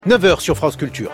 9h sur France Culture.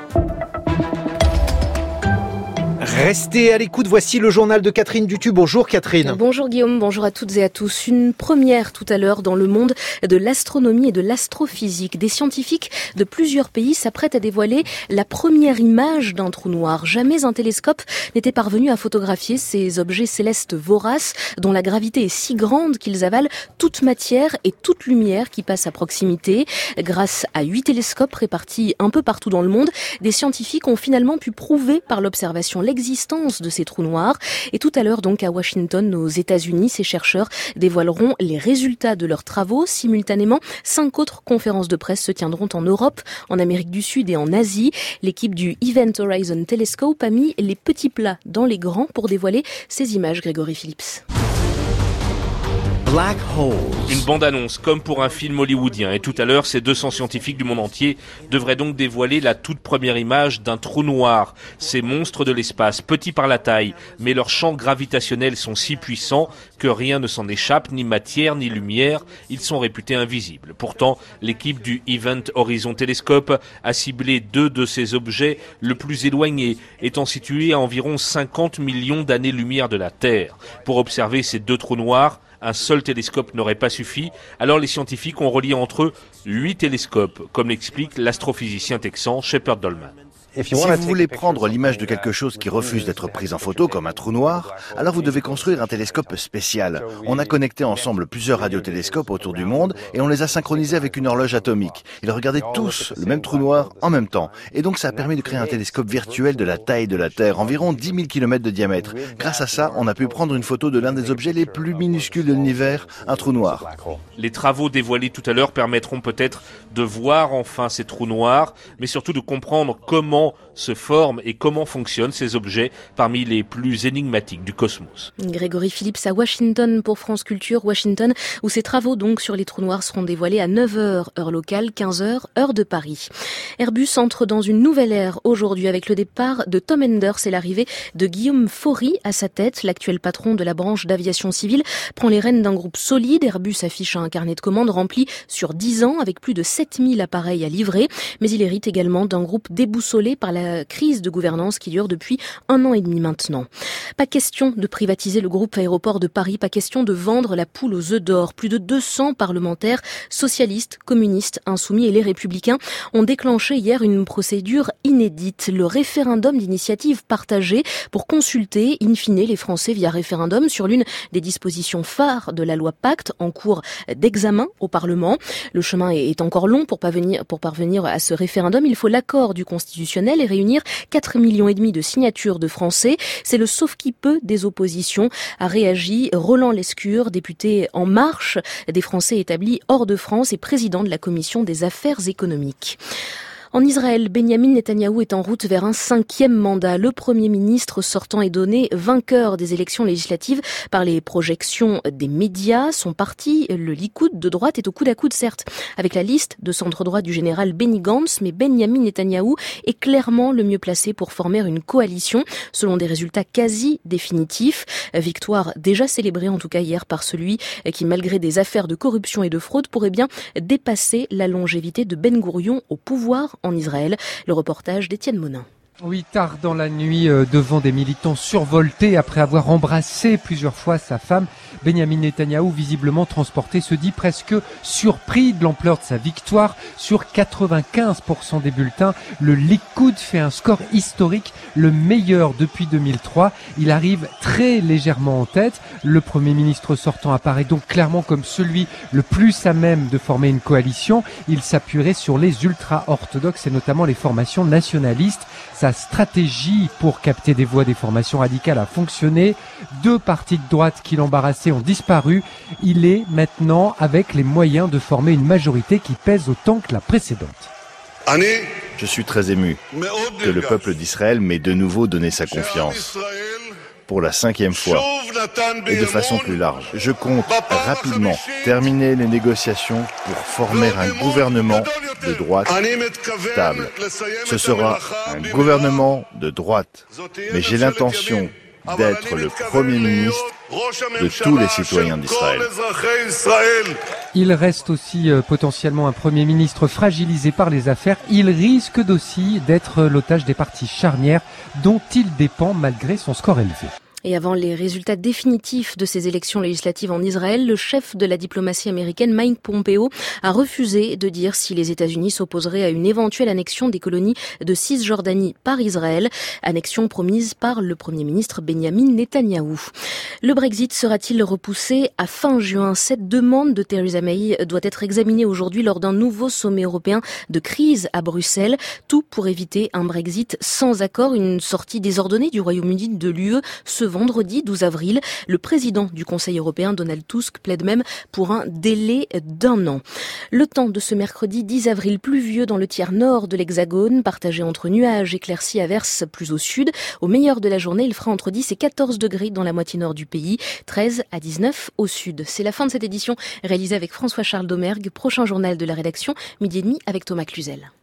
Restez à l'écoute, voici le journal de Catherine Dutu. Bonjour Catherine. Bonjour Guillaume, bonjour à toutes et à tous. Une première tout à l'heure dans le monde de l'astronomie et de l'astrophysique. Des scientifiques de plusieurs pays s'apprêtent à dévoiler la première image d'un trou noir. Jamais un télescope n'était parvenu à photographier ces objets célestes voraces dont la gravité est si grande qu'ils avalent toute matière et toute lumière qui passe à proximité. Grâce à 8 télescopes répartis un peu partout dans le monde, des scientifiques ont finalement pu prouver par l'observation l'existence de ces trous noirs. Et tout à l'heure, donc, à Washington, aux États-Unis, ces chercheurs dévoileront les résultats de leurs travaux. Simultanément, 5 autres conférences de presse se tiendront en Europe, en Amérique du Sud et en Asie. L'équipe du Event Horizon Telescope a mis les petits plats dans les grands pour dévoiler ces images, Grégory Phillips. Black holes. Une bande-annonce comme pour un film hollywoodien. Et tout à l'heure, ces 200 scientifiques du monde entier devraient donc dévoiler la toute première image d'un trou noir. Ces monstres de l'espace, petits par la taille, mais leurs champs gravitationnels sont si puissants que rien ne s'en échappe, ni matière, ni lumière. Ils sont réputés invisibles. Pourtant, l'équipe du Event Horizon Telescope a ciblé 2 de ces objets, le plus éloigné étant situé à environ 50 millions d'années-lumière de la Terre. Pour observer ces 2 trous noirs, un seul télescope n'aurait pas suffi, alors les scientifiques ont relié entre eux 8 télescopes, comme l'explique l'astrophysicien texan Shepard Dolman. Si vous voulez prendre l'image de quelque chose qui refuse d'être prise en photo, comme un trou noir, alors vous devez construire un télescope spécial. On a connecté ensemble plusieurs radiotélescopes autour du monde et on les a synchronisés avec une horloge atomique. Ils regardaient tous le même trou noir en même temps. Et donc ça a permis de créer un télescope virtuel de la taille de la Terre, environ 10 000 km de diamètre. Grâce à ça, on a pu prendre une photo de l'un des objets les plus minuscules de l'univers, un trou noir. Les travaux dévoilés tout à l'heure permettront peut-être de voir enfin ces trous noirs, mais surtout de comprendre comment se forment et comment fonctionnent ces objets parmi les plus énigmatiques du cosmos. Grégory Phillips à Washington pour France Culture, Washington, où ces travaux donc sur les trous noirs seront dévoilés à 9h, heure locale, 15h, heure de Paris. Airbus entre dans une nouvelle ère aujourd'hui avec le départ de Tom Enders et l'arrivée de Guillaume Faury à sa tête. L'actuel patron de la branche d'aviation civile prend les rênes d'un groupe solide. Airbus affiche un carnet de commandes rempli sur 10 ans avec plus de 7000 appareils à livrer. Mais il hérite également d'un groupe déboussolé par la crise de gouvernance qui dure depuis 1 an et demi maintenant. Pas question de privatiser le groupe Aéroports de Paris, pas question de vendre la poule aux œufs d'or. Plus de 200 parlementaires, socialistes, communistes, insoumis et les républicains ont déclenché hier une procédure inédite, le référendum d'initiative partagée pour consulter, in fine, les Français via référendum sur l'une des dispositions phares de la loi Pacte en cours d'examen au Parlement. Le chemin est encore long pour parvenir à ce référendum. Il faut l'accord du constitutionnel et réunir 4,5 millions de signatures de Français. C'est le sauf-qui-peut des oppositions, a réagi Roland Lescure, député En Marche des Français établis hors de France et président de la commission des affaires économiques. En Israël, Benyamin Netanyahou est en route vers un 5e mandat. Le Premier ministre sortant est donné vainqueur des élections législatives par les projections des médias. Son parti, le Likoud de droite, est au coude à coude, certes, avec la liste de centre-droit du général Benny Gantz, mais Benyamin Netanyahou est clairement le mieux placé pour former une coalition, selon des résultats quasi définitifs. Victoire déjà célébrée, en tout cas hier, par celui qui, malgré des affaires de corruption et de fraude, pourrait bien dépasser la longévité de Ben Gourion au pouvoir en Israël. Le reportage d'Étienne Monin. Oui, tard dans la nuit, devant des militants survoltés après avoir embrassé plusieurs fois sa femme, Benyamin Netanyahou, visiblement transporté, se dit presque surpris de l'ampleur de sa victoire. Sur 95% des bulletins, le Likoud fait un score historique, le meilleur depuis 2003. Il arrive très légèrement en tête. Le Premier ministre sortant apparaît donc clairement comme celui le plus à même de former une coalition. Il s'appuierait sur les ultra-orthodoxes et notamment les formations nationalistes. Sa stratégie pour capter des voix des formations radicales a fonctionné. 2 partis de droite qui l'embarrassaient ont disparu. Il est maintenant avec les moyens de former une majorité qui pèse autant que la précédente. Je suis très ému que le peuple d'Israël m'ait de nouveau donné sa confiance. Pour la 5e fois et de façon plus large. Je compte rapidement terminer les négociations pour former un gouvernement de droite stable. Ce sera un gouvernement de droite, mais j'ai l'intention d'être le Premier ministre de tous les citoyens d'Israël. Il reste aussi potentiellement un Premier ministre fragilisé par les affaires. Il risque aussi d'être l'otage des partis charnières dont il dépend malgré son score élevé. Et avant les résultats définitifs de ces élections législatives en Israël, le chef de la diplomatie américaine, Mike Pompeo, a refusé de dire si les États-Unis s'opposeraient à une éventuelle annexion des colonies de Cisjordanie par Israël, annexion promise par le Premier ministre Benjamin Netanyahou. Le Brexit sera-t-il repoussé à fin juin? Cette demande de Theresa May doit être examinée aujourd'hui lors d'un nouveau sommet européen de crise à Bruxelles. Tout pour éviter un Brexit sans accord, une sortie désordonnée du Royaume-Uni de l'UE ce vendredi 12 avril. Le président du Conseil européen, Donald Tusk, plaide même pour un délai d'1 an. Le temps de ce mercredi 10 avril, pluvieux dans le tiers nord de l'Hexagone, partagé entre nuages, éclaircies, averses plus au sud. Au meilleur de la journée, il fera entre 10 et 14 degrés dans la moitié nord du pays, 13 à 19 au sud. C'est la fin de cette édition réalisée avec François-Charles Domergue. Prochain journal de la rédaction, 12h30 avec Thomas Cluzel.